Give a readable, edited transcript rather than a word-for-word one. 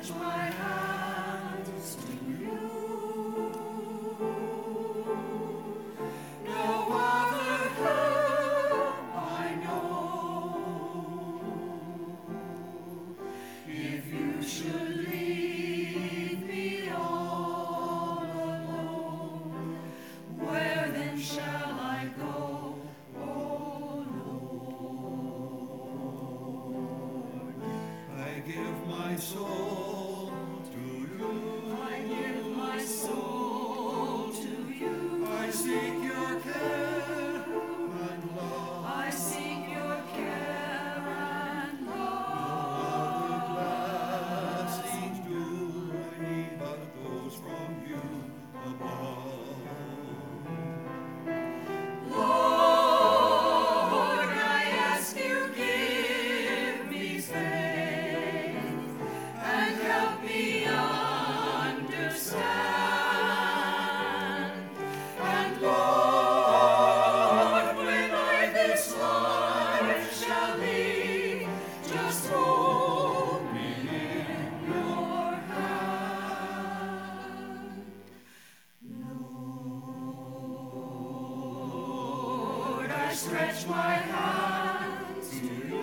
stretch my hands to you. No other help I know. If you should leave me all alone, where then shall I go? Oh Lord, I give my soul to you. I give my soul to you. I seek your care and love. I seek your care and love. No other blessings do I need but those from you above. Lord, I ask you, give me faith and help me understand. And Lord, when I this life shall leave, just hold me in your hand. Lord, I stretch my hands to you.